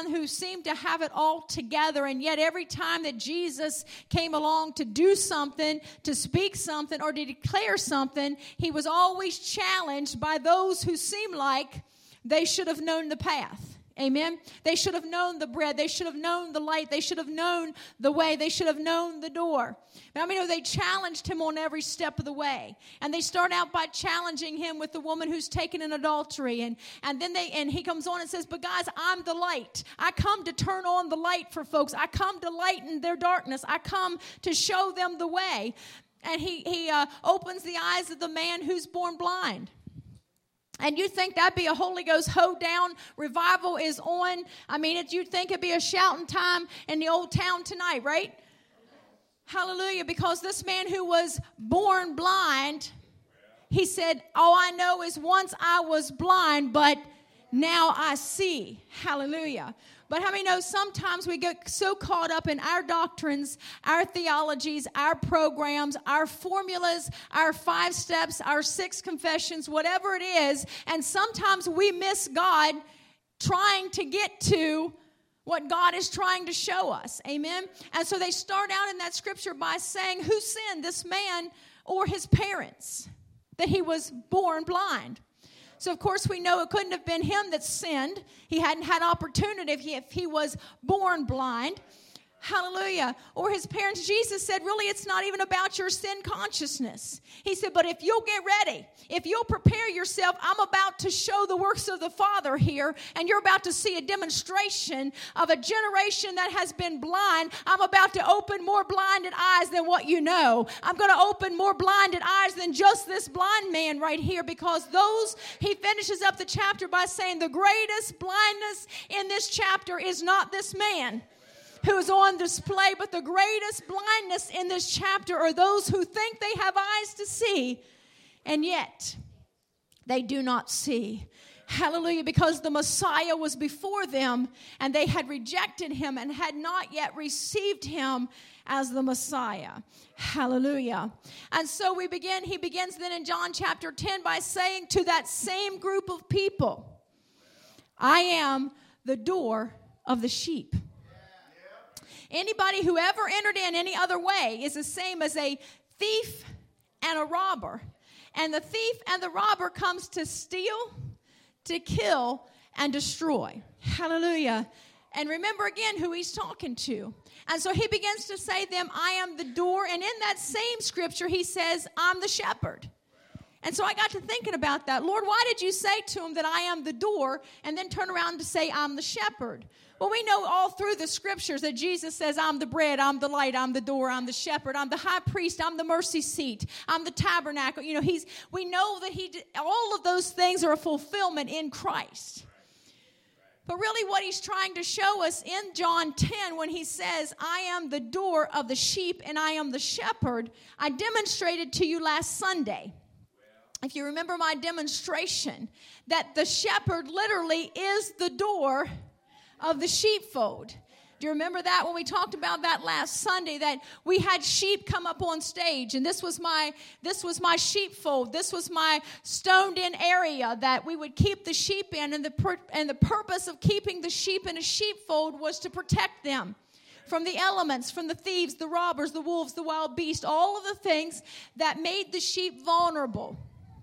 one who seemed to have it all together, and yet every time that Jesus came along to do something, to speak something, or to declare something, he was always challenged by those who seemed like they should have known the path. Amen. They should have known the bread. They should have known the light. They should have known the way. They should have known the door. I mean, they challenged him on every step of the way. And they start out by challenging him with the woman who's taken in adultery. And then he comes on and says, but guys, I'm the light. I come to turn on the light for folks. I come to lighten their darkness. I come to show them the way. And he opens the eyes of the man who's born blind. And you think that'd be a Holy Ghost hoedown, revival is on. I mean, you'd think it'd be a shouting time in the old town tonight, right? Hallelujah, because this man who was born blind, he said, all I know is once I was blind, but now I see. Hallelujah. But how many know sometimes we get so caught up in our doctrines, our theologies, our programs, our formulas, our 5 steps, our 6 confessions, whatever it is, and sometimes we miss God trying to get to what God is trying to show us. Amen? And so they start out in that scripture by saying, who sinned, this man or his parents, that he was born blind? So, of course, we know it couldn't have been him that sinned. He hadn't had opportunity if he was born blind. Hallelujah. Or his parents. Jesus said, really, it's not even about your sin consciousness. He said, but if you'll get ready, if you'll prepare yourself, I'm about to show the works of the Father here, and you're about to see a demonstration of a generation that has been blind. I'm about to open more blinded eyes than what you know. I'm going to open more blinded eyes than just this blind man right here, because he finishes up the chapter by saying the greatest blindness in this chapter is not this man who is on display, but the greatest blindness in this chapter are those who think they have eyes to see, and yet they do not see. Hallelujah, because the Messiah was before them, and they had rejected him and had not yet received him as the Messiah. Hallelujah. And so he begins then in John chapter 10 by saying to that same group of people, I am the door of the sheep. Anybody who ever entered in any other way is the same as a thief and a robber. And the thief and the robber comes to steal, to kill, and destroy. Hallelujah. And remember again who he's talking to. And so he begins to say to them, I am the door. And in that same scripture, he says, I'm the shepherd. And so I got to thinking about that. Lord, why did you say to him that I am the door and then turn around to say I'm the shepherd? Well, we know all through the scriptures that Jesus says, I'm the bread, I'm the light, I'm the door, I'm the shepherd, I'm the high priest, I'm the mercy seat, I'm the tabernacle. You know, we know that all of those things are a fulfillment in Christ. But really what he's trying to show us in John 10 when he says, I am the door of the sheep and I am the shepherd, I demonstrated to you last Sunday. If you remember my demonstration, that the shepherd literally is the door of the sheepfold. Do you remember that when we talked about that last Sunday, that we had sheep come up on stage, and this was my sheepfold. This was my stoned-in area that we would keep the sheep in, and the purpose of keeping the sheep in a sheepfold was to protect them from the elements, from the thieves, the robbers, the wolves, the wild beasts, all of the things that made the sheep vulnerable.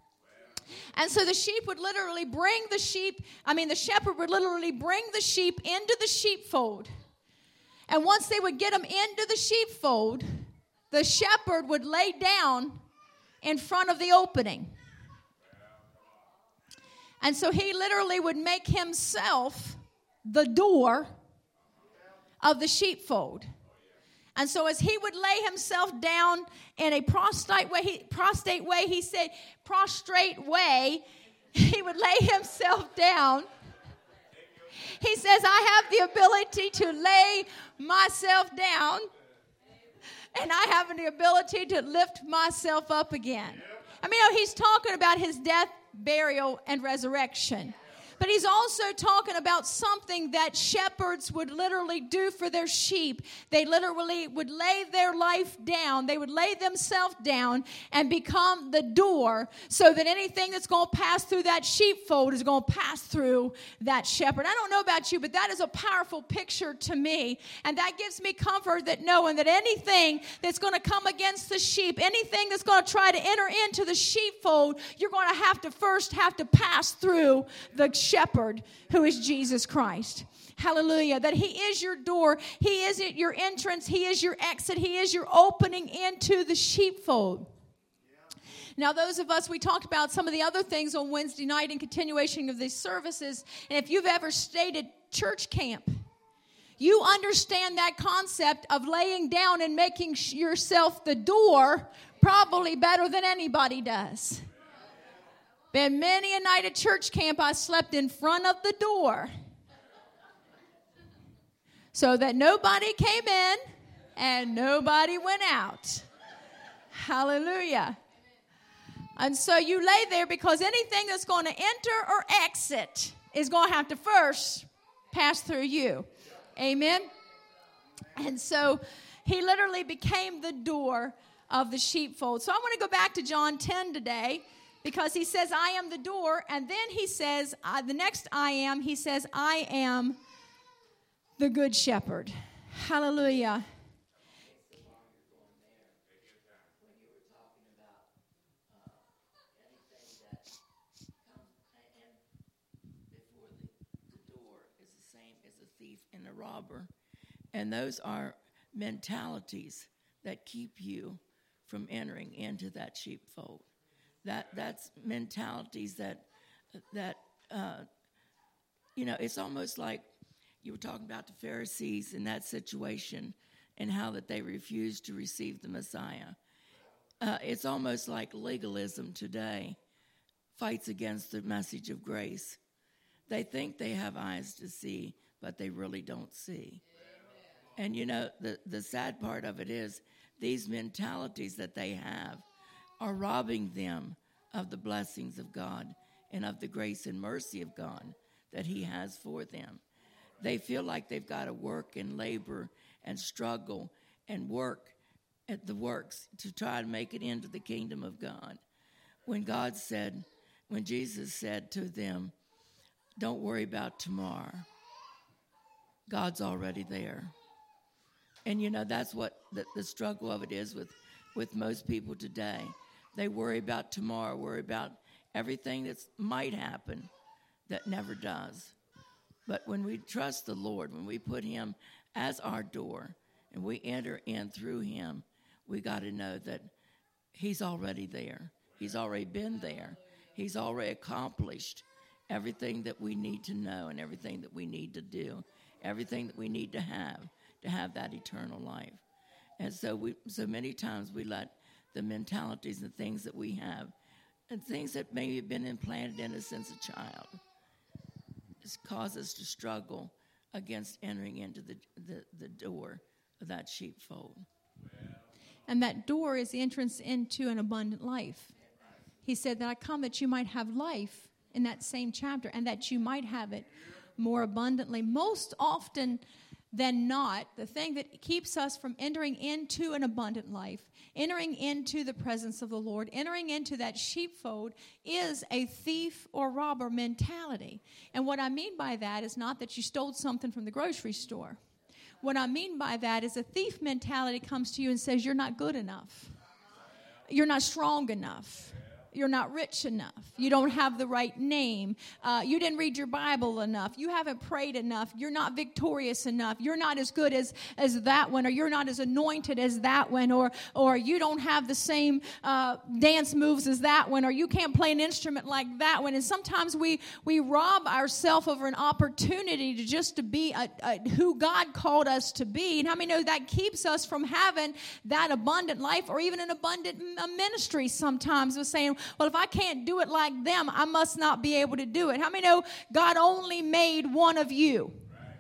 And so the shepherd would literally bring the sheep into the sheepfold. And once they would get them into the sheepfold, the shepherd would lay down in front of the opening. And so he literally would make himself the door of the sheepfold. And so as he would lay himself down in a prostrate way, he would lay himself down. He says, I have the ability to lay myself down, and I have the ability to lift myself up again. I mean, he's talking about his death, burial, and resurrection. But he's also talking about something that shepherds would literally do for their sheep. They literally would lay their life down. They would lay themselves down and become the door so that anything that's going to pass through that sheepfold is going to pass through that shepherd. I don't know about you, but that is a powerful picture to me. And that gives me comfort that knowing that anything that's going to come against the sheep, anything that's going to try to enter into the sheepfold, you're going to first have to pass through the shepherd who is Jesus Christ. Hallelujah. That he is your door. He is your entrance. He is your exit. He is your opening into the sheepfold. Now, those of us, we talked about some of the other things on Wednesday night in continuation of these services. And if you've ever stayed at church camp, you understand that concept of laying down and making yourself the door probably better than anybody does. Been many a night at church camp, I slept in front of the door so that nobody came in and nobody went out. Hallelujah. And so you lay there because anything that's going to enter or exit is going to have to first pass through you. Amen. And so he literally became the door of the sheepfold. So I want to go back to John 10 today. Because he says, I am the door. And then he says, the next he says, I am the good shepherd. Hallelujah. When you were talking about anything that comes and before the door is the same as a thief and a robber. And those are mentalities that keep you from entering into that sheepfold. That's mentalities that it's almost like you were talking about the Pharisees in that situation and how that they refused to receive the Messiah. It's almost like legalism today fights against the message of grace. They think they have eyes to see, but they really don't see. And the sad part of it is these mentalities that they have are robbing them of the blessings of God and of the grace and mercy of God that he has for them. They feel like they've got to work and labor and struggle and work at the works to try to make it into the kingdom of God. When Jesus said to them, don't worry about tomorrow, God's already there. And that's what the struggle of it is with most people today. They worry about tomorrow, worry about everything that might happen that never does. But when we trust the Lord, when we put him as our door and we enter in through him, we got to know that he's already there. He's already been there. He's already accomplished everything that we need to know and everything that we need to do, everything that we need to have that eternal life. And so many times we let the mentalities and things that we have and things that maybe have been implanted in us since a child cause us to struggle against entering into the door of that sheepfold. And that door is the entrance into an abundant life. He said that I come that you might have life in that same chapter and that you might have it more abundantly. Most often than not, the thing that keeps us from entering into an abundant life, entering into the presence of the Lord, entering into that sheepfold is a thief or robber mentality. And what I mean by that is not that you stole something from the grocery store. What I mean by that is a thief mentality comes to you and says, you're not good enough. You're not strong enough. You're not rich enough. You don't have the right name. You didn't read your Bible enough. You haven't prayed enough. You're not victorious enough. You're not as good as that one, or you're not as anointed as that one, or you don't have the same dance moves as that one, or you can't play an instrument like that one. And sometimes we rob ourselves of an opportunity to be who God called us to be. And how many know that keeps us from having that abundant life or even an abundant ministry sometimes? We're saying, well, if I can't do it like them, I must not be able to do it. How many know God only made one of you?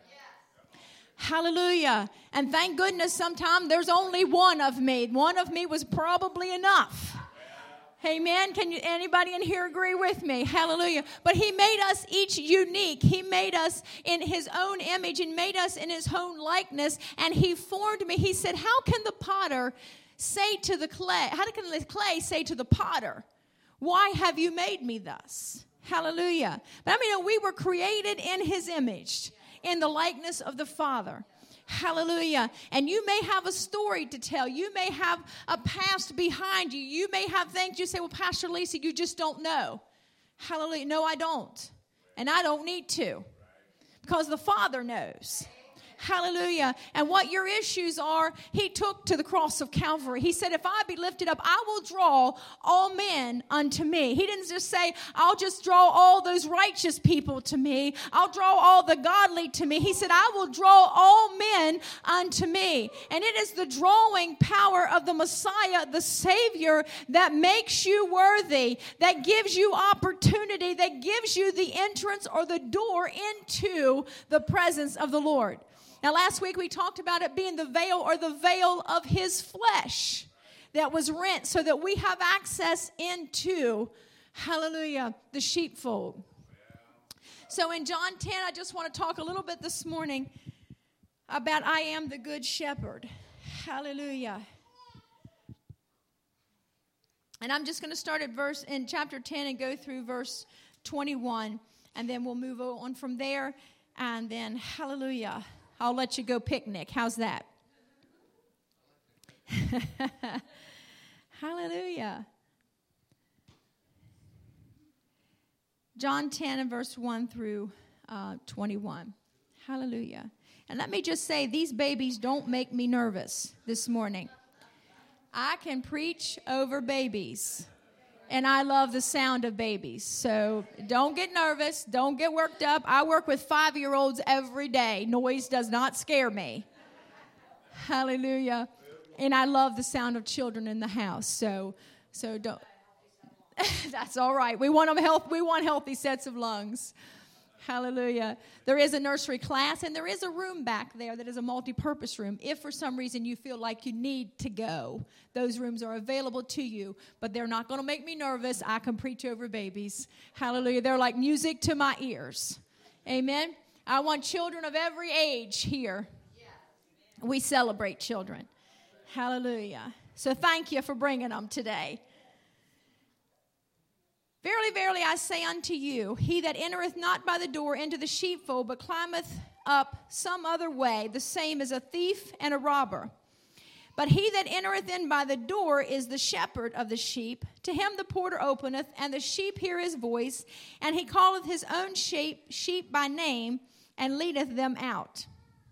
Hallelujah. And thank goodness sometimes there's only one of me. One of me was probably enough. Amen. Can you, anybody in here agree with me? Hallelujah. But he made us each unique. He made us in his own image and made us in his own likeness. And he formed me. He said, how can the potter say to the clay, how can the clay say to the potter, why have you made me thus? Hallelujah. But I mean, we were created in his image, in the likeness of the Father. Hallelujah. And you may have a story to tell. You may have a past behind you. You may have things you say, well, Pastor Lisa, you just don't know. Hallelujah. No, I don't. And I don't need to. Because the Father knows. Hallelujah. And what your issues are, he took to the cross of Calvary. He said, if I be lifted up, I will draw all men unto me. He didn't just say, I'll just draw all those righteous people to me. I'll draw all the godly to me. He said, I will draw all men unto me. And it is the drawing power of the Messiah, the Savior, that makes you worthy, that gives you opportunity, that gives you the entrance or the door into the presence of the Lord. Now, last week we talked about it being the veil or the veil of his flesh that was rent so that we have access into, hallelujah, the sheepfold. So in John 10, I just want to talk a little bit this morning about I am the good shepherd. Hallelujah. And I'm just going to start at in chapter 10 and go through verse 21. And then we'll move on from there. And then, hallelujah, I'll let you go picnic. How's that? Hallelujah. John 10 and verse 1 through 21. Hallelujah. And let me just say, these babies don't make me nervous this morning. I can preach over babies. And I love the sound of babies. So don't get nervous. Don't get worked up. I work with 5-year-olds every day. Noise does not scare me. Hallelujah. And I love the sound of children in the house. So don't. That's all right. We want healthy sets of lungs. Hallelujah. There is a nursery class, and there is a room back there that is a multi-purpose room. If for some reason you feel like you need to go, those rooms are available to you, but they're not going to make me nervous. I can preach over babies. Hallelujah. They're like music to my ears. Amen. I want children of every age here. We celebrate children. Hallelujah. So thank you for bringing them today. Verily, verily, I say unto you, he that entereth not by the door into the sheepfold, but climbeth up some other way, the same is a thief and a robber. But he that entereth in by the door is the shepherd of the sheep. To him the porter openeth, and the sheep hear his voice, and he calleth his own sheep by name, and leadeth them out.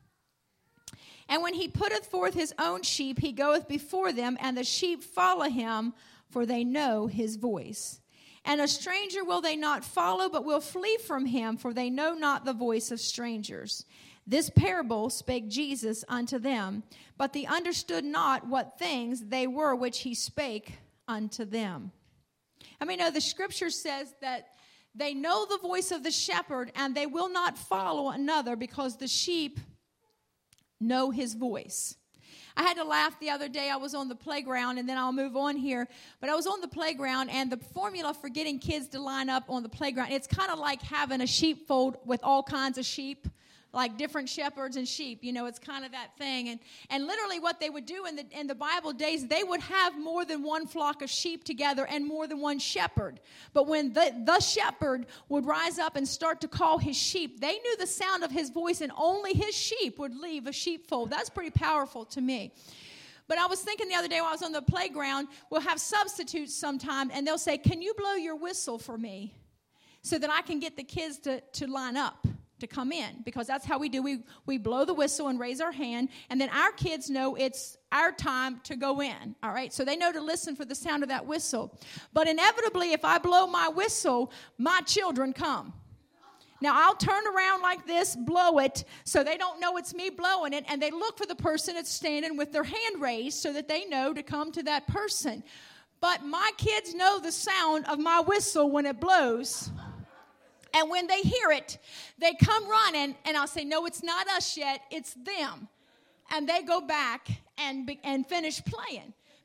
And when he putteth forth his own sheep, he goeth before them, and the sheep follow him, for they know his voice. And a stranger will they not follow, but will flee from him, for they know not the voice of strangers. This parable spake Jesus unto them, but they understood not what things they were which he spake unto them. I mean, the scripture says that they know the voice of the shepherd, and they will not follow another, because the sheep know his voice. I had to laugh the other day. I was on the playground, and then I'll move on here. But I was on the playground, and the formula for getting kids to line up on the playground, it's kind of like having a sheepfold with all kinds of sheep, like different shepherds and sheep. You know, it's kind of that thing. And literally what they would do in the Bible days, they would have more than one flock of sheep together and more than one shepherd. But when the shepherd would rise up and start to call his sheep, they knew the sound of his voice, and only his sheep would leave a sheepfold. That's pretty powerful to me. But I was thinking the other day while I was on the playground, we'll have substitutes sometime, and they'll say, can you blow your whistle for me so that I can get the kids to line up, to come in? Because that's how we do. We blow the whistle and raise our hand, and then our kids know it's our time to go in, all right? So they know to listen for the sound of that whistle. But inevitably, if I blow my whistle, my children come. Now, I'll turn around like this, blow it, so they don't know it's me blowing it, and they look for the person that's standing with their hand raised so that they know to come to that person. But my kids know the sound of my whistle when it blows. And when they hear it, they come running, and I'll say, no, it's not us yet, it's them. And they go back and finish playing.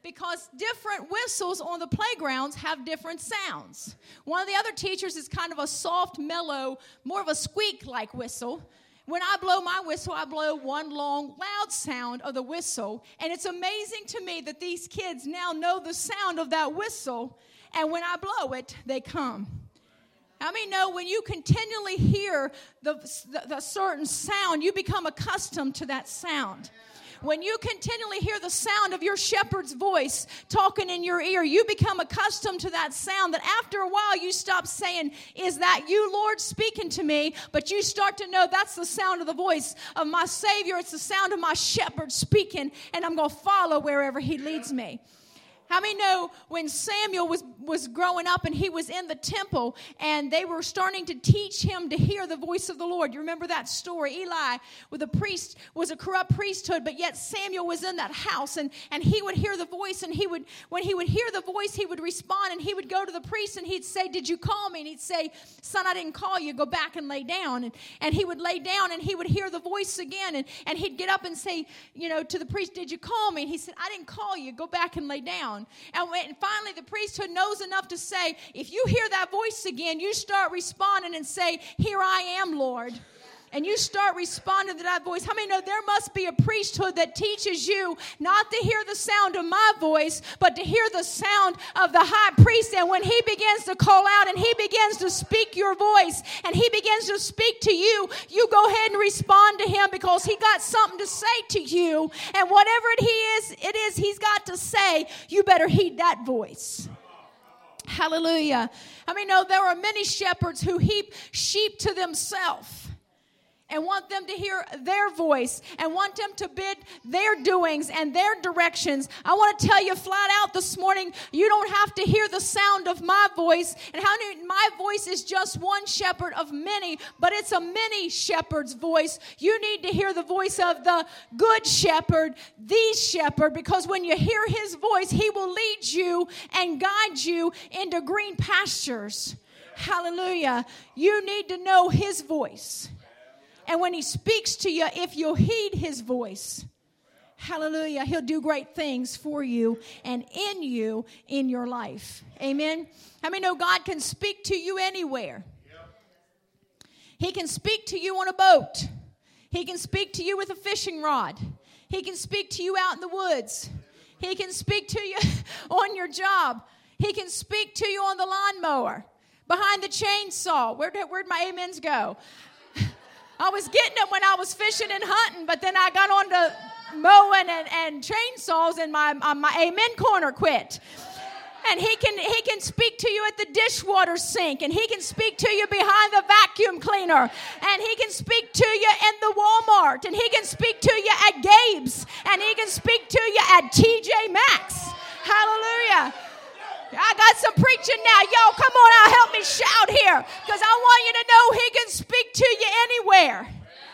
because different whistles on the playgrounds have different sounds. One of the other teachers is kind of a soft, mellow, more of a squeak-like whistle. When I blow my whistle, I blow one long, loud sound of the whistle. And it's amazing to me that these kids now know the sound of that whistle. And when I blow it, they come. How many know when you continually hear the certain sound, you become accustomed to that sound? When you continually hear the sound of your shepherd's voice talking in your ear, you become accustomed to that sound that after a while you stop saying, "Is that you, Lord, speaking to me?" But you start to know that's the sound of the voice of my Savior. It's the sound of my shepherd speaking, and I'm going to follow wherever he leads me. How many know when Samuel was growing up and he was in the temple and they were starting to teach him to hear the voice of the Lord? You remember that story? Eli was a corrupt priesthood, but yet Samuel was in that house and he would hear the voice, and when he would hear the voice, he would respond, and he would go to the priest and he'd say, "Did you call me?" And he'd say, "Son, I didn't call you. Go back and lay down." And he would lay down and he would hear the voice again, and he'd get up and say, to the priest, "Did you call me?" And he said, "I didn't call you. Go back and lay down." And finally the priesthood knows enough to say, if you hear that voice again, you start responding and say, "Here I am, Lord." And you start responding to that voice. How many know there must be a priesthood that teaches you not to hear the sound of my voice, but to hear the sound of the high priest? And when he begins to call out and he begins to speak your voice and he begins to speak to you, you go ahead and respond to him because he got something to say to you. And whatever it is he's got to say, you better heed that voice. Hallelujah. I mean, no, there are many shepherds who heap sheep to themselves and want them to hear their voice and want them to bid their doings and their directions. I want to tell you flat out this morning, you don't have to hear the sound of my voice. And my voice is just one shepherd of many, but it's a many shepherd's voice. You need to hear the voice of the good shepherd, the shepherd, because when you hear his voice, he will lead you and guide you into green pastures. Hallelujah. You need to know his voice. And when he speaks to you, if you'll heed his voice, hallelujah, he'll do great things for you and in you in your life. Amen. How many know God can speak to you anywhere? He can speak to you on a boat. He can speak to you with a fishing rod. He can speak to you out in the woods. He can speak to you on your job. He can speak to you on the lawnmower, behind the chainsaw. Where'd my amens go? I was getting them when I was fishing and hunting, but then I got on to mowing and chainsaws, and my amen corner quit. And he can speak to you at the dishwater sink, and he can speak to you behind the vacuum cleaner, and he can speak to you in the Walmart, and he can speak to you at Gabe's, and he can speak to you at TJ Maxx. Hallelujah. I got some preaching now. Y'all, come on out, help me shout here, because I want you to know he can speak to you anywhere.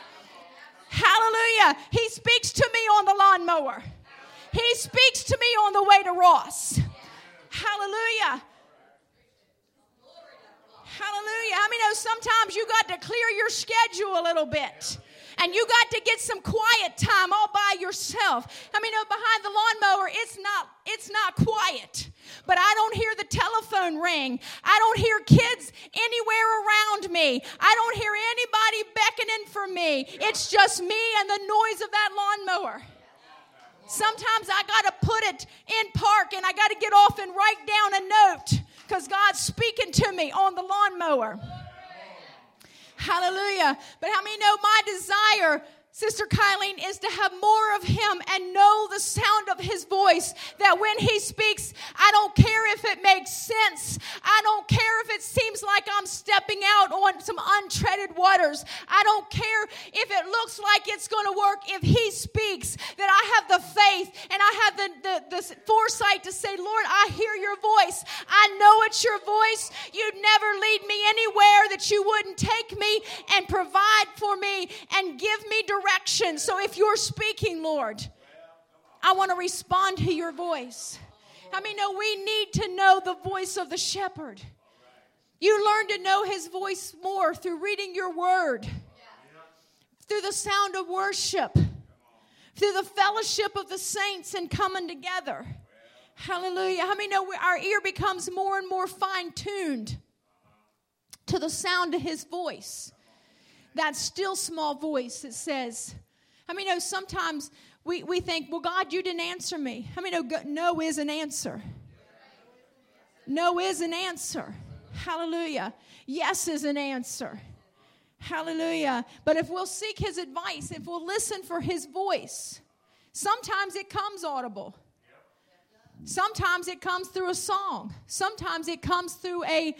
Hallelujah. He speaks to me on the lawnmower. He speaks to me on the way to Ross. Hallelujah. Hallelujah. I mean, sometimes you got to clear your schedule a little bit. And you got to get some quiet time all by yourself. I mean, behind the lawnmower, it's not quiet. But I don't hear the telephone ring. I don't hear kids anywhere around me. I don't hear anybody beckoning for me. It's just me and the noise of that lawnmower. Sometimes I got to put it in park, and I got to get off and write down a note because God's speaking to me on the lawnmower. Hallelujah. But how many know my desire, Sister Kylene, is to have more of him and know the sound of his voice, that when he speaks, I don't care if it makes sense. I don't care if it seems like I'm stepping out on some untreaded waters. I don't care if it looks like it's going to work. If he speaks, that I have the faith and I have the foresight to say, Lord, I hear your voice. I know it's your voice. You'd never lead me anywhere that you wouldn't take me and provide for me and give me direction. So if you're speaking, Lord, I want to respond to your voice. I mean, no, we need to know the voice of the shepherd. You learn to know his voice more through reading your word, through the sound of worship, through the fellowship of the saints and coming together. Hallelujah. How many know our ear becomes more and more fine-tuned to the sound of his voice? That still small voice that says, how many know sometimes we think, well, God, you didn't answer me. How many know no is an answer? No is an answer. Hallelujah. Yes is an answer. Hallelujah. But if we'll seek his advice, if we'll listen for his voice, sometimes it comes audible. Sometimes it comes through a song. Sometimes it comes through a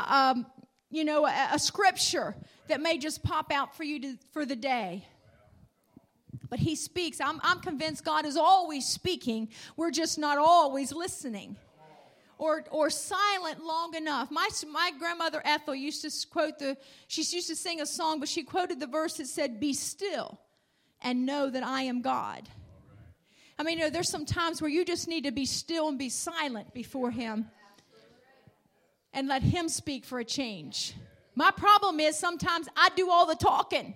scripture that may just pop out for you for the day. But he speaks. I'm convinced God is always speaking. We're just not always listening or silent long enough. My grandmother Ethel used to she used to sing a song, but she quoted the verse that said, "Be still and know that I am God." I mean, there's some times where you just need to be still and be silent before him and let him speak for a change. My problem is sometimes I do all the talking.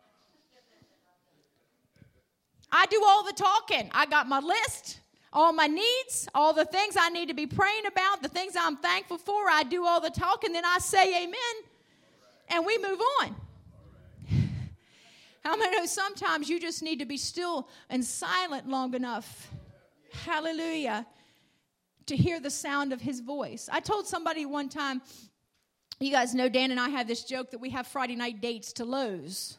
I do all the talking. I got my list, all my needs, all the things I need to be praying about, the things I'm thankful for. I do all the talking, then I say amen, and we move on. How many know sometimes you just need to be still and silent long enough, hallelujah, to hear the sound of his voice? I told somebody one time, you guys know Dan and I have this joke that we have Friday night dates to Lowe's.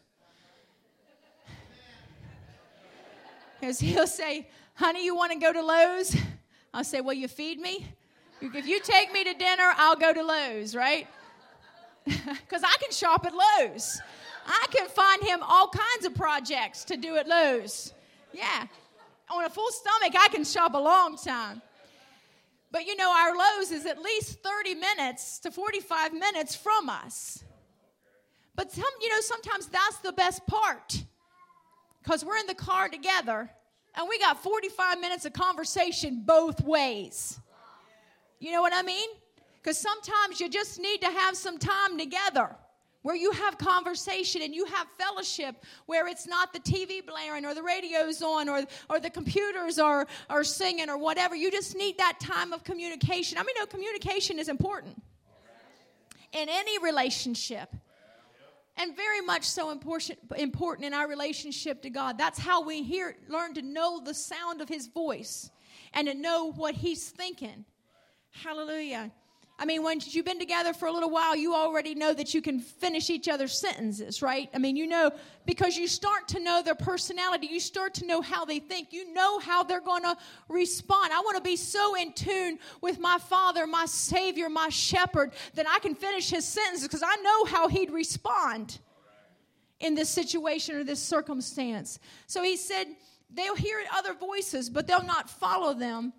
Because he'll say, "Honey, you want to go to Lowe's?" I'll say, "Will you feed me? If you take me to dinner, I'll go to Lowe's," right? Because I can shop at Lowe's. I can find him all kinds of projects to do at Lowe's. Yeah. On a full stomach, I can shop a long time. But our Lowe's is at least 30 minutes to 45 minutes from us. But sometimes that's the best part. Because we're in the car together, and we got 45 minutes of conversation both ways. You know what I mean? Because sometimes you just need to have some time together where you have conversation and you have fellowship, where it's not the TV blaring or the radio's on or the computers are singing or whatever. You just need that time of communication. I mean, communication is important in any relationship. And very much so important in our relationship to God. That's how we learn to know the sound of his voice and to know what he's thinking. Hallelujah. I mean, when you've been together for a little while, you already know that you can finish each other's sentences, right? I mean, because you start to know their personality. You start to know how they think. You know how they're going to respond. I want to be so in tune with my Father, my Savior, my Shepherd, that I can finish his sentences because I know how he'd respond in this situation or this circumstance. So he said, they'll hear other voices, but they'll not follow them.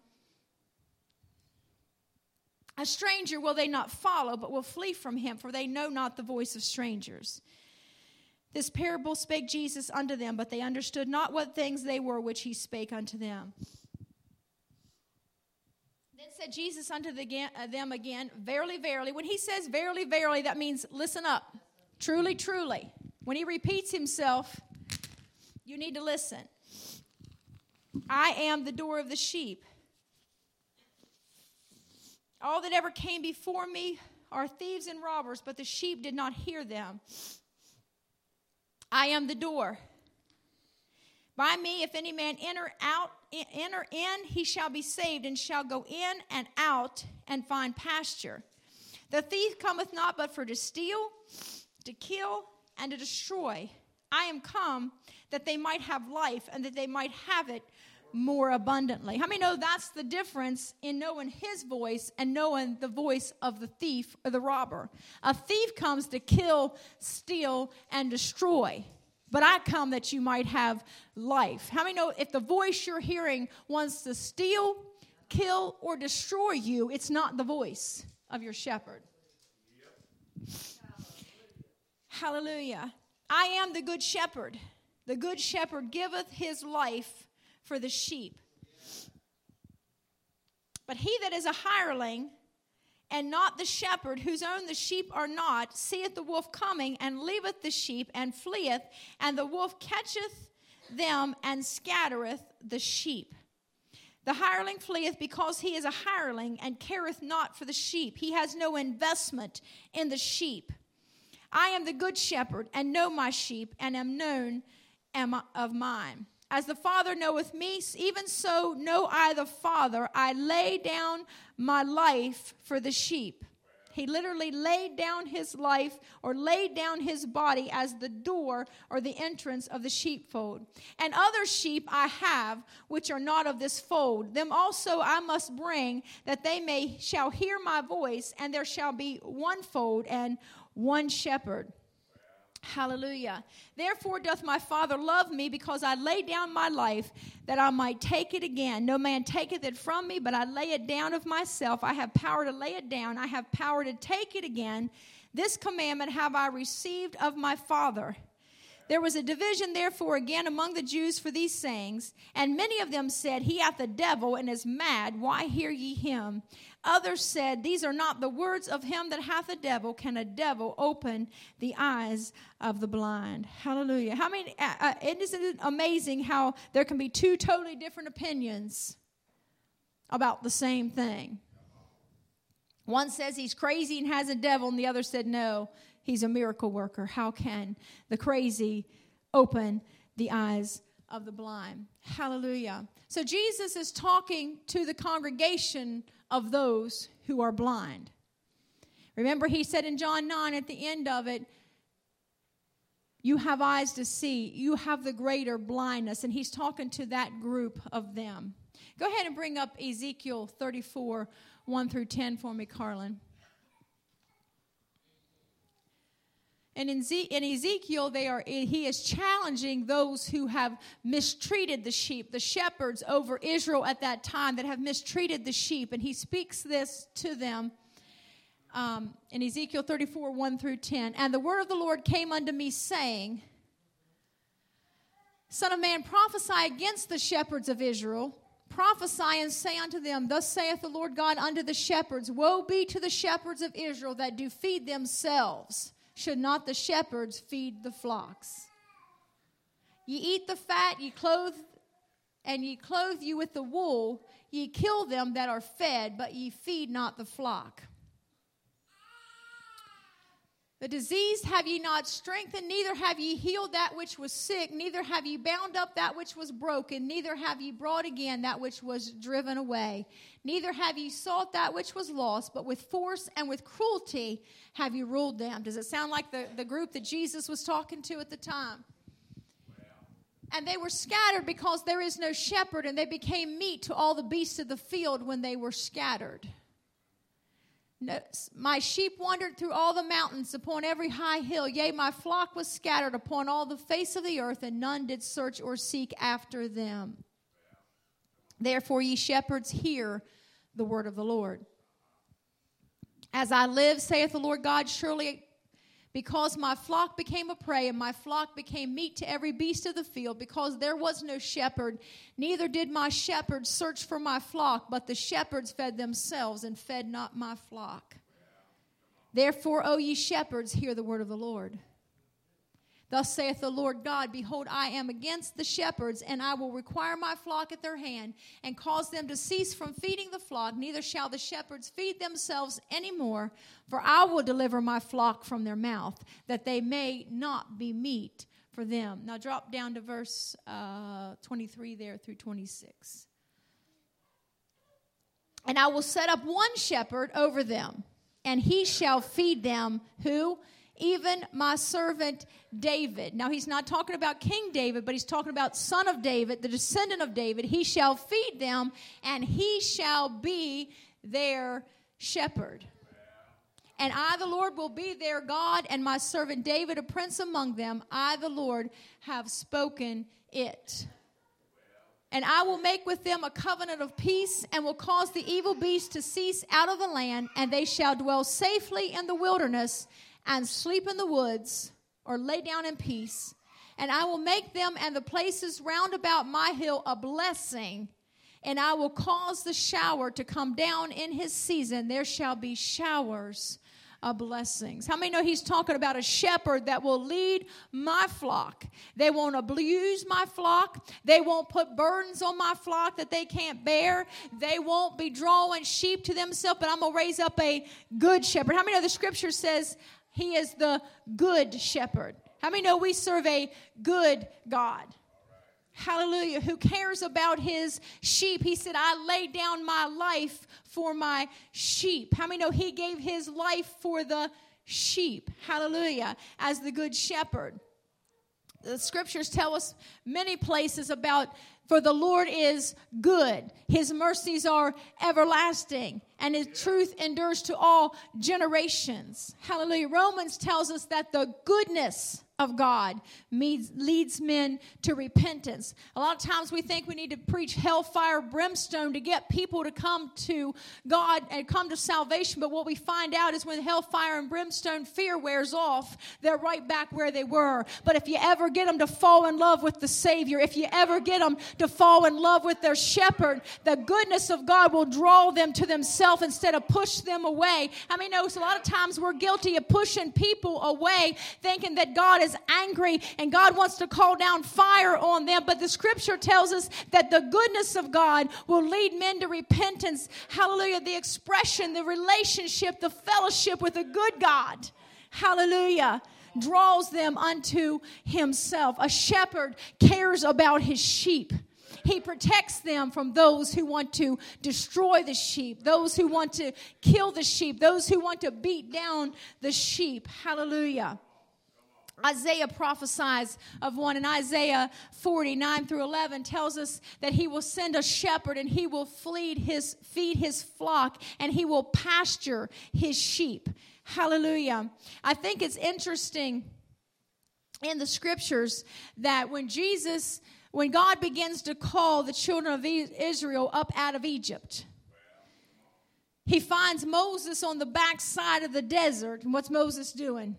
A stranger will they not follow, but will flee from him, for they know not the voice of strangers. This parable spake Jesus unto them, but they understood not what things they were which he spake unto them. Then said Jesus unto them again, "Verily, verily." When he says verily, verily, that means listen up. Truly, truly. When he repeats himself, you need to listen. "I am the door of the sheep. All that ever came before me are thieves and robbers, but the sheep did not hear them. I am the door. By me, if any man enter in, he shall be saved, and shall go in and out and find pasture. The thief cometh not but for to steal, to kill, and to destroy. I am come that they might have life, and that they might have it more abundantly." How many know that's the difference in knowing his voice and knowing the voice of the thief or the robber? A thief comes to kill, steal, and destroy. But I come that you might have life. How many know if the voice you're hearing wants to steal, kill, or destroy you, it's not the voice of your shepherd? Yep. Hallelujah. I am the good shepherd. The good shepherd giveth his life for the sheep. But he that is a hireling, and not the shepherd, whose own the sheep are not, seeth the wolf coming, and leaveth the sheep, and fleeth, and the wolf catcheth them, and scattereth the sheep. The hireling fleeth because he is a hireling and careth not for the sheep. He has no investment in the sheep. I am the good shepherd and know my sheep and am known of mine. As the Father knoweth me, even so know I the Father. I lay down my life for the sheep. He literally laid down his life or laid down his body as the door or the entrance of the sheepfold. And other sheep I have, which are not of this fold. Them also I must bring, that they shall hear my voice, and there shall be one fold and one shepherd. Hallelujah. Therefore doth my Father love me, because I lay down my life, that I might take it again. No man taketh it from me, but I lay it down of myself. I have power to lay it down. I have power to take it again. This commandment have I received of my Father. There was a division, therefore, again among the Jews for these sayings. And many of them said, He hath a devil and is mad. Why hear ye him? Others said, These are not the words of him that hath a devil. Can a devil open the eyes of the blind? Hallelujah. How many? Isn't it amazing how there can be two totally different opinions about the same thing? One says he's crazy and has a devil, and the other said, no, he's a miracle worker. How can the crazy open the eyes of the blind? Hallelujah. So Jesus is talking to the congregation of those who are blind. Remember, he said in John 9 at the end of it, you have eyes to see. You have the greater blindness. And he's talking to that group of them. Go ahead and bring up Ezekiel 34, 1 through 10 for me, Carlin. And in Ezekiel, he is challenging those who have mistreated the sheep, the shepherds over Israel at that time that have mistreated the sheep. And he speaks this to them in Ezekiel 34, 1 through 10. And the word of the Lord came unto me, saying, Son of man, prophesy against the shepherds of Israel. Prophesy and say unto them, Thus saith the Lord God unto the shepherds, Woe be to the shepherds of Israel that do feed themselves. Should not the shepherds feed the flocks? Ye eat the fat, ye clothe you with the wool. Ye kill them that are fed, but ye feed not the flock. The diseased have ye not strengthened, neither have ye healed that which was sick, neither have ye bound up that which was broken, neither have ye brought again that which was driven away. Neither have ye sought that which was lost, but with force and with cruelty have ye ruled them. Does it sound like the group that Jesus was talking to at the time? And they were scattered because there is no shepherd, and they became meat to all the beasts of the field when they were scattered. My sheep wandered through all the mountains upon every high hill. Yea, my flock was scattered upon all the face of the earth, and none did search or seek after them. Therefore, ye shepherds, hear the word of the Lord. As I live, saith the Lord God, surely because my flock became a prey, and my flock became meat to every beast of the field, because there was no shepherd, neither did my shepherds search for my flock, but the shepherds fed themselves and fed not my flock. Therefore, O ye shepherds, hear the word of the Lord. Thus saith the Lord God, Behold, I am against the shepherds, and I will require my flock at their hand, and cause them to cease from feeding the flock. Neither shall the shepherds feed themselves any more, for I will deliver my flock from their mouth, that they may not be meat for them. Now drop down to verse 23 there through 26. And I will set up one shepherd over them, and he shall feed them. Who? Even my servant David. Now, he's not talking about King David, but he's talking about son of David, the descendant of David. He shall feed them, and he shall be their shepherd. And I, the Lord, will be their God, and my servant David, a prince among them. I, the Lord, have spoken it. And I will make with them a covenant of peace, and will cause the evil beast to cease out of the land, and they shall dwell safely in the wilderness, and sleep in the woods, or lay down in peace. And I will make them and the places round about my hill a blessing, and I will cause the shower to come down in his season. There shall be showers blessings. How many know he's talking about a shepherd that will lead my flock? They won't abuse my flock. They won't put burdens on my flock that they can't bear. They won't be drawing sheep to themselves, but I'm going to raise up a good shepherd. How many know the scripture says he is the good shepherd? How many know we serve a good God? Hallelujah. Who cares about his sheep? He said, I lay down my life for my sheep. How many know he gave his life for the sheep? Hallelujah. As the good shepherd. The scriptures tell us many places about, for the Lord is good. His mercies are everlasting, and his truth endures to all generations. Hallelujah. Romans tells us that the goodness of God leads men to repentance. A lot of times we think we need to preach hellfire, brimstone to get people to come to God and come to salvation. But what we find out is when hellfire and brimstone fear wears off, they're right back where they were. But if you ever get them to fall in love with the Savior, if you ever get them to fall in love with their shepherd, the goodness of God will draw them to themselves instead of push them away. I mean, a lot of times we're guilty of pushing people away, thinking that God is angry and God wants to call down fire on them. But the scripture tells us that the goodness of God will lead men to repentance. Hallelujah. The expression, the relationship, the fellowship with a good God. Hallelujah. Draws them unto himself. A shepherd cares about his sheep. He protects them from those who want to destroy the sheep, those who want to kill the sheep, those who want to beat down the sheep. Hallelujah. Isaiah prophesies of one, and Isaiah 49 through 11 tells us that he will send a shepherd and he will feed his flock and he will pasture his sheep. Hallelujah. I think it's interesting in the scriptures that when God begins to call the children of Israel up out of Egypt, he finds Moses on the backside of the desert. And what's Moses doing?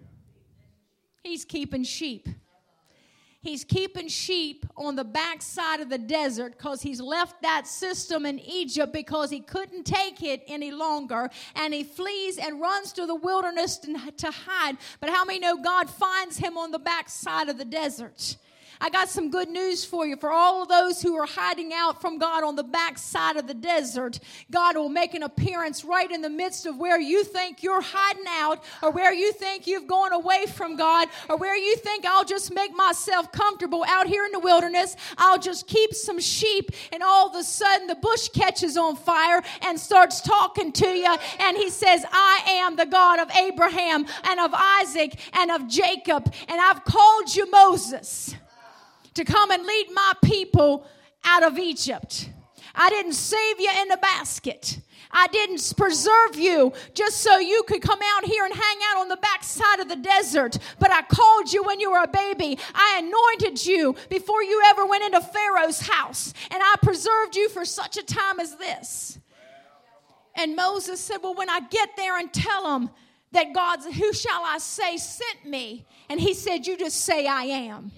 He's keeping sheep. He's keeping sheep on the backside of the desert because he's left that system in Egypt because he couldn't take it any longer. And he flees and runs to the wilderness to hide. But how many know God finds him on the backside of the desert? I got some good news for you. For all of those who are hiding out from God on the backside of the desert, God will make an appearance right in the midst of where you think you're hiding out, or where you think you've gone away from God, or where you think I'll just make myself comfortable out here in the wilderness. I'll just keep some sheep, and all of a sudden the bush catches on fire and starts talking to you. And he says, I am the God of Abraham and of Isaac and of Jacob, and I've called you Moses to come and lead my people out of Egypt. I didn't save you in a basket. I didn't preserve you just so you could come out here and hang out on the backside of the desert. But I called you when you were a baby. I anointed you before you ever went into Pharaoh's house. And I preserved you for such a time as this. And Moses said, well, when I get there and tell them that God's, who shall I say sent me? And he said, you just say I am.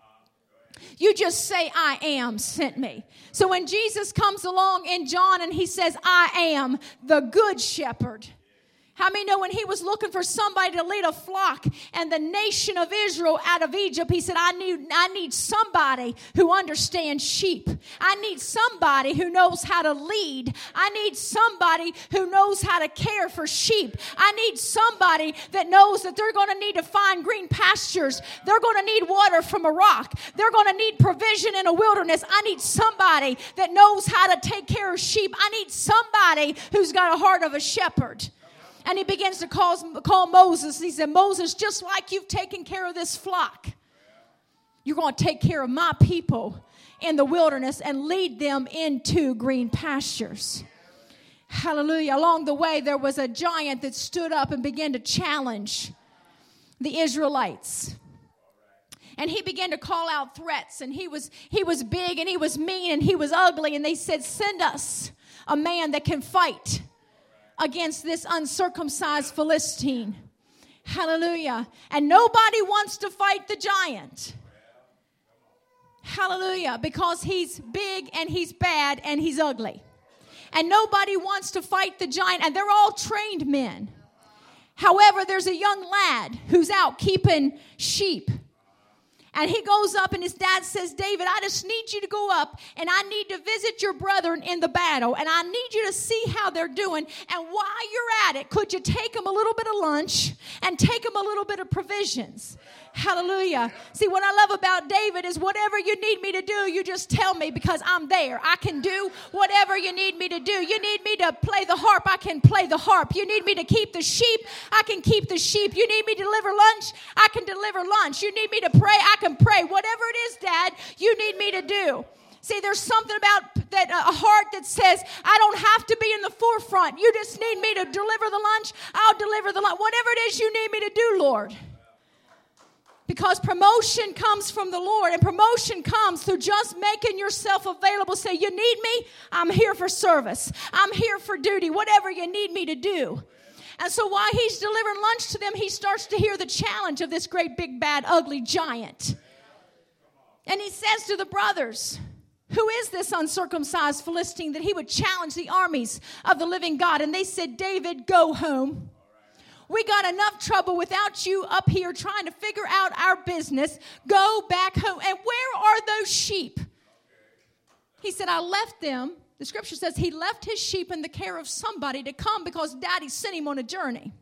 You just say, I am sent me. So when Jesus comes along in John and he says, I am the good shepherd. How many know when he was looking for somebody to lead a flock and the nation of Israel out of Egypt, he said, I need somebody who understands sheep. I need somebody who knows how to lead. I need somebody who knows how to care for sheep. I need somebody that knows that they're going to need to find green pastures. They're going to need water from a rock. They're going to need provision in a wilderness. I need somebody that knows how to take care of sheep. I need somebody who's got a heart of a shepherd. And he begins to call Moses. He said, Moses, just like you've taken care of this flock, you're going to take care of my people in the wilderness and lead them into green pastures. Hallelujah. Along the way, there was a giant that stood up and began to challenge the Israelites. And he began to call out threats. And he was big and he was mean and he was ugly. And they said, send us a man that can fight against this uncircumcised Philistine. Hallelujah. And nobody wants to fight the giant. Hallelujah. Because he's big and he's bad and he's ugly. And nobody wants to fight the giant. And they're all trained men. However, there's a young lad who's out keeping sheep. And he goes up and his dad says, David, I just need you to go up and I need to visit your brethren in the battle. And I need you to see how they're doing. And while you're at it, could you take them a little bit of lunch and take them a little bit of provisions? Hallelujah. See, what I love about David is whatever you need me to do, you just tell me because I'm there. I can do whatever you need me to do. You need me to play the harp, I can play the harp. You need me to keep the sheep, I can keep the sheep. You need me to deliver lunch, I can deliver lunch. You need me to pray, I can pray. Whatever it is, Dad, you need me to do. See, there's something about that a heart that says, I don't have to be in the forefront. You just need me to deliver the lunch, I'll deliver the lunch. Whatever it is you need me to do, Lord. Because promotion comes from the Lord, and promotion comes through just making yourself available. Say, you need me? I'm here for service. I'm here for duty, whatever you need me to do. And so while he's delivering lunch to them, he starts to hear the challenge of this great, big, bad, ugly giant. And he says to the brothers, who is this uncircumcised Philistine that he would challenge the armies of the living God? And they said, David, go home. We got enough trouble without you up here trying to figure out our business. Go back home. And where are those sheep? He said, I left them. The scripture says he left his sheep in the care of somebody to come because Daddy sent him on a journey.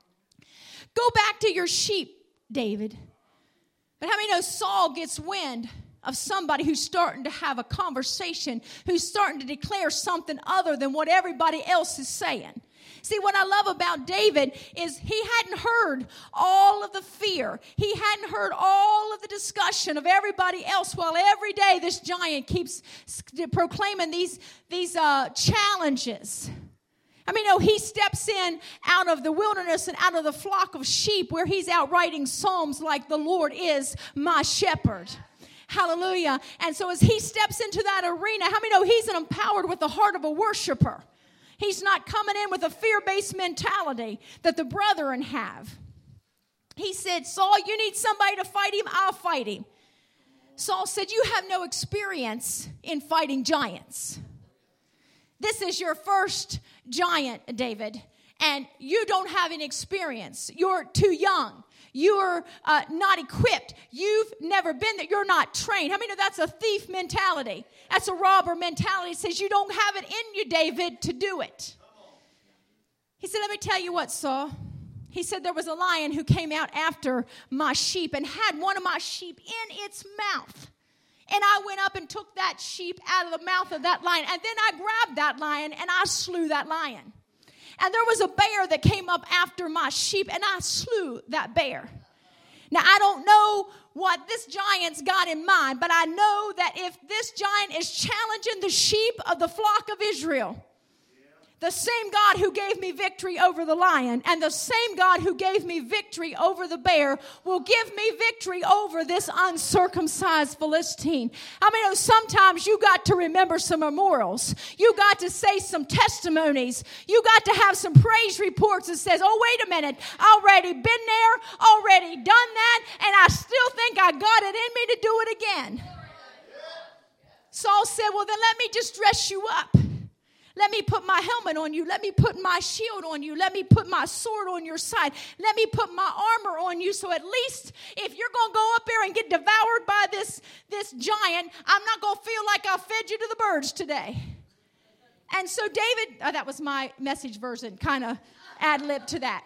Go back to your sheep, David. But how many know Saul gets wind of somebody who's starting to have a conversation, who's starting to declare something other than what everybody else is saying? See, what I love about David is he hadn't heard all of the fear. He hadn't heard all of the discussion of everybody else, while every day this giant keeps proclaiming these challenges. I mean, no, he steps in out of the wilderness and out of the flock of sheep where he's out writing psalms like the Lord is my shepherd. Hallelujah. And so as he steps into that arena, how many know he's empowered with the heart of a worshiper? He's not coming in with a fear-based mentality that the brethren have. He said, Saul, you need somebody to fight him, I'll fight him. Saul said, you have no experience in fighting giants. This is your first giant, David, and you don't have any experience. You're too young. You're not equipped. You've never been there. You're not trained. How many know that's a thief mentality? That's a robber mentality. It says you don't have it in you, David, to do it. He said, let me tell you what, Saul. He said there was a lion who came out after my sheep and had one of my sheep in its mouth. And I went up and took that sheep out of the mouth of that lion. And then I grabbed that lion and I slew that lion. And there was a bear that came up after my sheep, and I slew that bear. Now, I don't know what this giant's got in mind, but I know that if this giant is challenging the sheep of the flock of Israel, the same God who gave me victory over the lion and the same God who gave me victory over the bear will give me victory over this uncircumcised Philistine. I mean, sometimes you got to remember some memorials. You got to say some testimonies. You got to have some praise reports that says, oh, wait a minute, already been there, already done that, and I still think I got it in me to do it again. Saul said, well, then let me just dress you up. Let me put my helmet on you. Let me put my shield on you. Let me put my sword on your side. Let me put my armor on you. So at least if you're going to go up there and get devoured by this giant, I'm not going to feel like I fed you to the birds today. And so David, that was my message version, kind of ad-lib to that.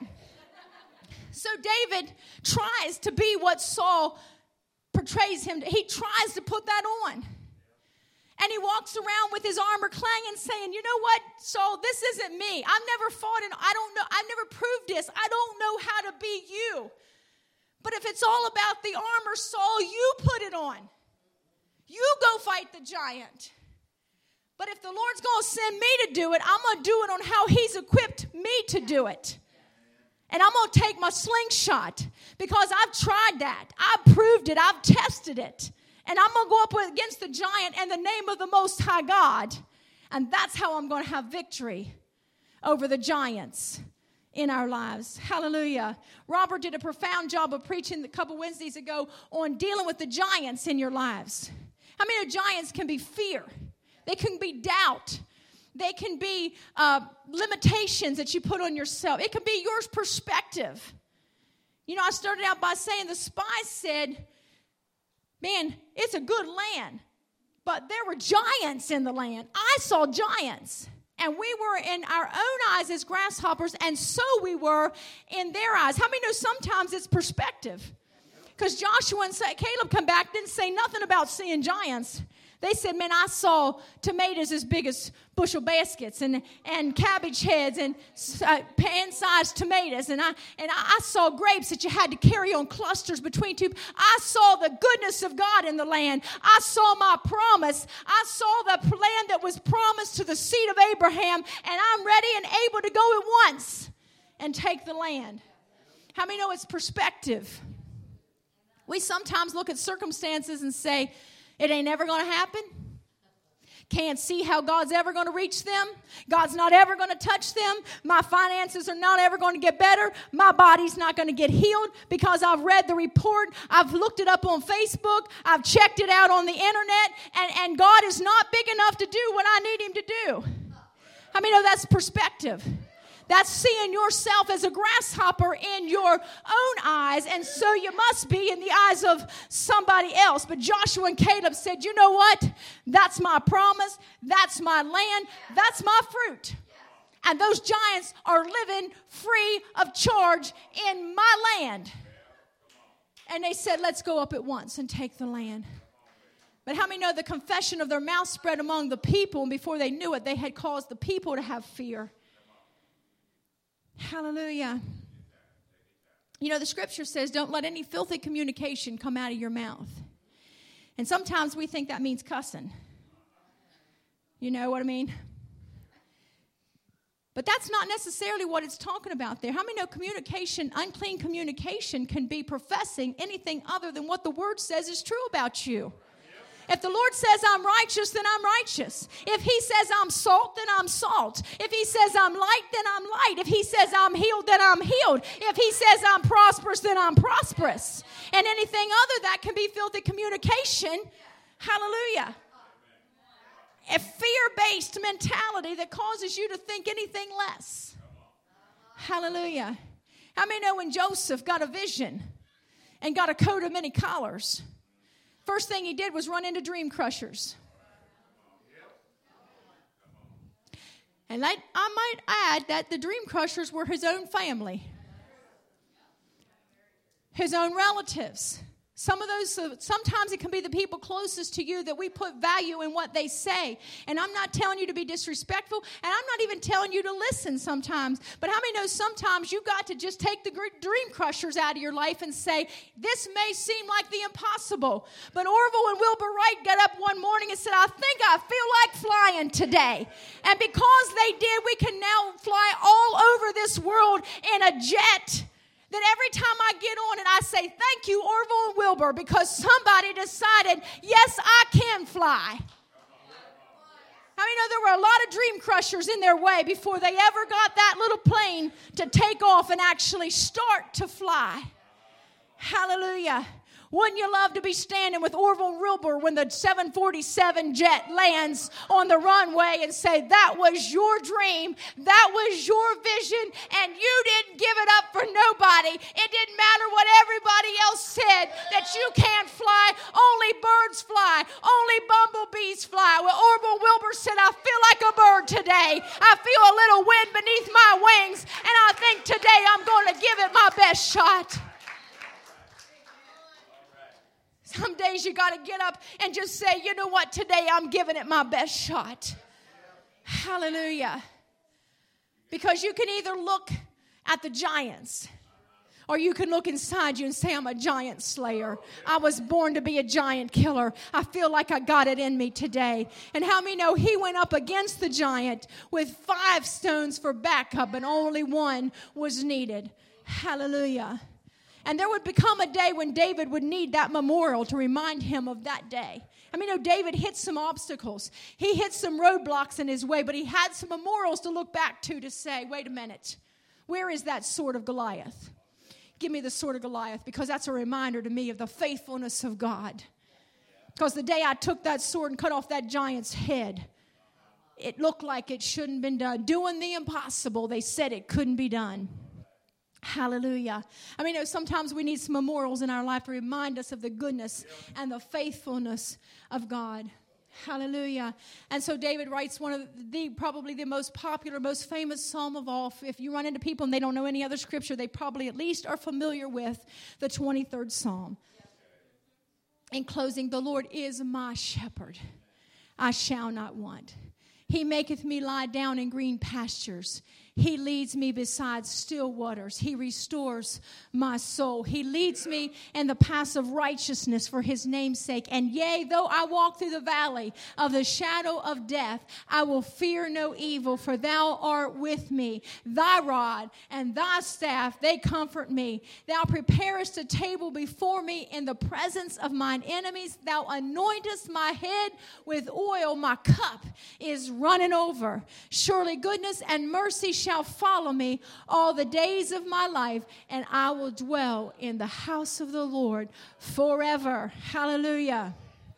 So David tries to be what Saul portrays him to. He tries to put that on. And he walks around with his armor clanging, saying, you know what, Saul, this isn't me. I've never fought and I don't know. I've never proved this. I don't know how to be you. But if it's all about the armor, Saul, you put it on. You go fight the giant. But if the Lord's going to send me to do it, I'm going to do it on how he's equipped me to do it. And I'm going to take my slingshot because I've tried that. I've proved it. I've tested it. And I'm going to go up against the giant in the name of the Most High God. And that's how I'm going to have victory over the giants in our lives. Hallelujah. Robert did a profound job of preaching a couple Wednesdays ago on dealing with the giants in your lives. How many giants can be fear? They can be doubt. They can be limitations that you put on yourself. It can be your perspective. You know, I started out by saying the spies said, man, it's a good land. But there were giants in the land. I saw giants. And we were in our own eyes as grasshoppers, and so we were in their eyes. How many know sometimes it's perspective? Because Joshua and Caleb come back, didn't say nothing about seeing giants. They said, man, I saw tomatoes as big as bushel baskets and cabbage heads and pan-sized tomatoes. And I saw grapes that you had to carry on clusters between two. I saw the goodness of God in the land. I saw my promise. I saw the land that was promised to the seed of Abraham. And I'm ready and able to go at once and take the land. How many know it's perspective? We sometimes look at circumstances and say, it ain't ever going to happen. Can't see how God's ever going to reach them. God's not ever going to touch them. My finances are not ever going to get better. My body's not going to get healed because I've read the report. I've looked it up on Facebook. I've checked it out on the internet. And God is not big enough to do what I need him to do. I mean, that's perspective. That's seeing yourself as a grasshopper in your own eyes, and so you must be in the eyes of somebody else. But Joshua and Caleb said, you know what? That's my promise. That's my land. That's my fruit. And those giants are living free of charge in my land. And they said, let's go up at once and take the land. But how many know the confession of their mouth spread among the people, and before they knew it, they had caused the people to have fear. Hallelujah. You know, the scripture says, don't let any filthy communication come out of your mouth. And sometimes we think that means cussing. You know what I mean? But that's not necessarily what it's talking about there. How many know communication, unclean communication, can be professing anything other than what the word says is true about you? If the Lord says I'm righteous, then I'm righteous. If he says I'm salt, then I'm salt. If he says I'm light, then I'm light. If he says I'm healed, then I'm healed. If he says I'm prosperous, then I'm prosperous. And anything other that can be filthy communication, hallelujah. A fear-based mentality that causes you to think anything less. Hallelujah. How many know when Joseph got a vision and got a coat of many colors, first thing he did was run into dream crushers. And I might add that the dream crushers were his own family, his own relatives. Some of those, sometimes it can be the people closest to you that we put value in what they say. And I'm not telling you to be disrespectful, and I'm not even telling you to listen sometimes. But how many know sometimes you got to just take the dream crushers out of your life and say, this may seem like the impossible. But Orville and Wilbur Wright got up one morning and said, I think I feel like flying today. And because they did, we can now fly all over this world in a jet. That every time I get on it, I say, thank you, Orville and Wilbur, because somebody decided, yes, I can fly. I mean, there were a lot of dream crushers in their way before they ever got that little plane to take off and actually start to fly. Hallelujah. Wouldn't you love to be standing with Orville and Wilbur when the 747 jet lands on the runway and say, that was your dream, that was your vision, and you didn't give it up for nobody. It didn't matter what everybody else said, that you can't fly. Only birds fly. Only bumblebees fly. Well, Orville and Wilbur said, I feel like a bird today. I feel a little wind beneath my wings, and I think today I'm going to give it my best shot. Some days you got to get up and just say, you know what, today I'm giving it my best shot. Hallelujah. Because you can either look at the giants, or you can look inside you and say, I'm a giant slayer. I was born to be a giant killer. I feel like I got it in me today. And how many know he went up against the giant with 5 stones for backup and only 1 was needed. Hallelujah. And there would become a day when David would need that memorial to remind him of that day. I mean, David hit some obstacles. He hit some roadblocks in his way, but he had some memorials to look back to say, wait a minute, where is that sword of Goliath? Give me the sword of Goliath, because that's a reminder to me of the faithfulness of God. Because the day I took that sword and cut off that giant's head, it looked like it shouldn't have been done. Doing the impossible, they said it couldn't be done. Hallelujah. I mean, sometimes we need some memorials in our life to remind us of the goodness and the faithfulness of God. Hallelujah. And so David writes one of probably the most popular, most famous psalm of all. If you run into people and they don't know any other scripture, they probably at least are familiar with the 23rd Psalm. In closing, the Lord is my shepherd. I shall not want. He maketh me lie down in green pastures. He leads me beside still waters. He restores my soul. He leads me in the paths of righteousness for his name's sake. And yea, though I walk through the valley of the shadow of death, I will fear no evil, for thou art with me. Thy rod and thy staff, they comfort me. Thou preparest a table before me in the presence of mine enemies. Thou anointest my head with oil. My cup is running over. Surely goodness and mercy shall follow me all the days of my life, and I will dwell in the house of the Lord forever. Hallelujah.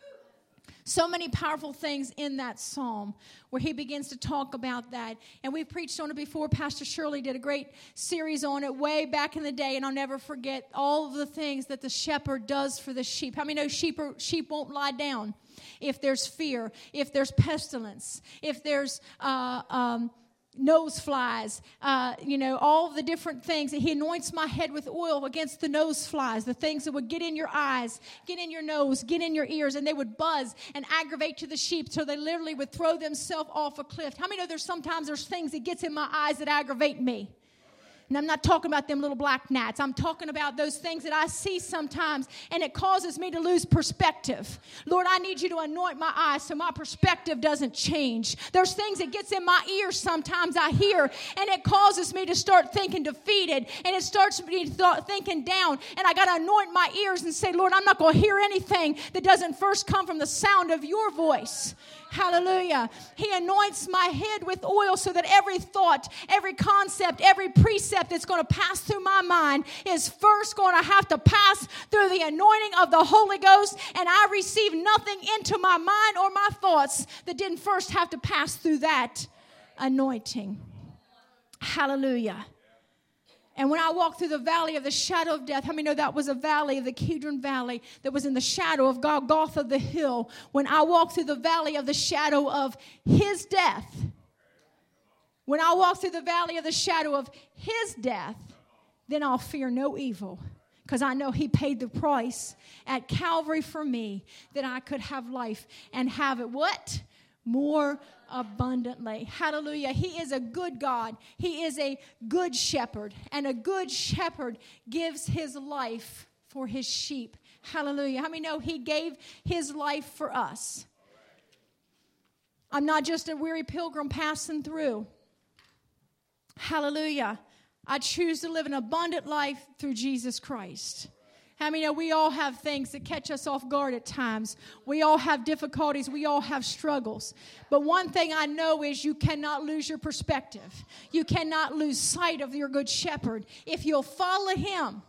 So many powerful things in that psalm where he begins to talk about that. And we've preached on it before. Pastor Shirley did a great series on it way back in the day, and I'll never forget all of the things that the shepherd does for the sheep. How many know sheep won't lie down if there's fear, if there's pestilence, if there's nose flies, all the different things. He anoints my head with oil against the nose flies, the things that would get in your eyes, get in your nose, get in your ears, and they would buzz and aggravate to the sheep so they literally would throw themselves off a cliff. How many know there's things that gets in my eyes that aggravate me? And I'm not talking about them little black gnats. I'm talking about those things that I see sometimes, and it causes me to lose perspective. Lord, I need you to anoint my eyes so my perspective doesn't change. There's things that gets in my ears sometimes I hear, and it causes me to start thinking defeated, and it starts me thinking down, and I got to anoint my ears and say, Lord, I'm not going to hear anything that doesn't first come from the sound of your voice. Hallelujah. He anoints my head with oil so that every thought, every concept, every precept that's going to pass through my mind is first going to have to pass through the anointing of the Holy Ghost, and I receive nothing into my mind or my thoughts that didn't first have to pass through that anointing. Hallelujah. And when I walked through the valley of the shadow of death, how many know that was a valley of the Kidron Valley that was in the shadow of Golgotha, the hill? When I walked through the valley of the shadow of his death, when I walk through the valley of the shadow of his death, then I'll fear no evil, because I know he paid the price at Calvary for me that I could have life and have it what? More abundantly. Hallelujah. He is a good God. He is a good shepherd, and a good shepherd gives his life for his sheep. Hallelujah. How many know he gave his life for us? I'm not just a weary pilgrim passing through. Hallelujah. I choose to live an abundant life through Jesus Christ. How many know we all have things that catch us off guard at times? We all have difficulties. We all have struggles. But one thing I know is you cannot lose your perspective. You cannot lose sight of your good shepherd. If you'll follow him,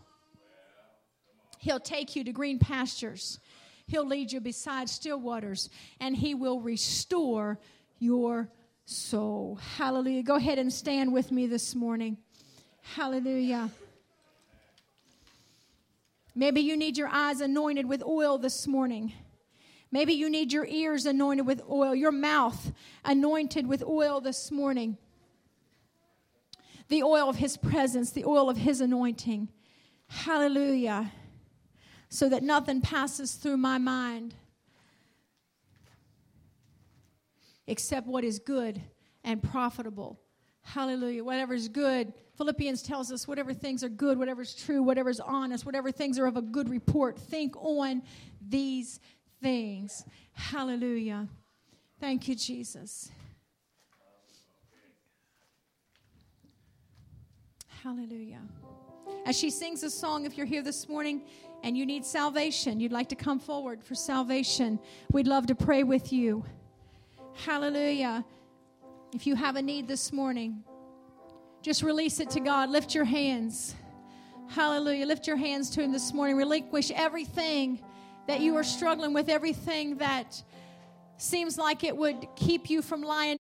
he'll take you to green pastures. He'll lead you beside still waters, and he will restore your soul. Hallelujah. Go ahead and stand with me this morning. Hallelujah. Maybe you need your eyes anointed with oil this morning. Maybe you need your ears anointed with oil, your mouth anointed with oil this morning. The oil of his presence, the oil of his anointing. Hallelujah. So that nothing passes through my mind except what is good and profitable. Hallelujah. Whatever is good. Philippians tells us whatever things are good, whatever is true, whatever is honest, whatever things are of a good report. Think on these things. Hallelujah. Thank you, Jesus. Hallelujah. As she sings a song, if you're here this morning and you need salvation, you'd like to come forward for salvation, we'd love to pray with you. Hallelujah. If you have a need this morning, just release it to God. Lift your hands. Hallelujah. Lift your hands to him this morning. Relinquish everything that you are struggling with, everything that seems like it would keep you from lying